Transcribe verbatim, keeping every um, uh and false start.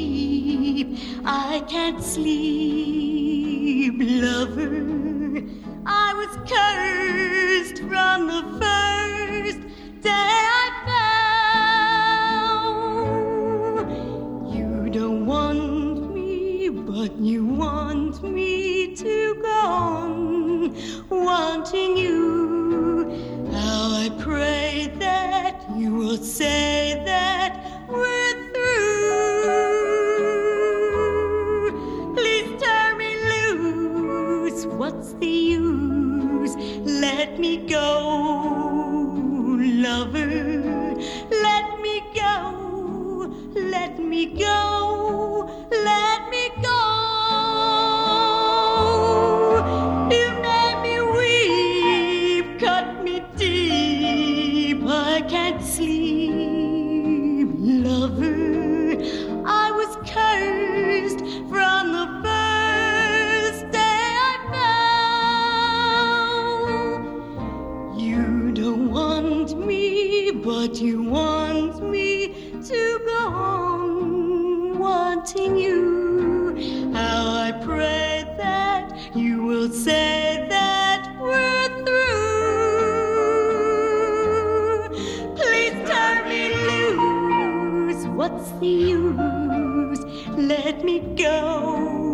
sleep, I can't sleep, lover. I was cursed from the first day I found. You don't want me, but you want me to go on wanting you. How I pray that you will say that we're through. Please turn me loose. What's the use? Let me go, lover. Let me go. Let me go. Let me go. You made me weep, cut me deep. I can't sleep, lover. I was cursed from the first day I found. You don't want me, but you want me to go on wanting you. How I pray that you will say that we're through. Please turn me loose. What's the use? Let me go.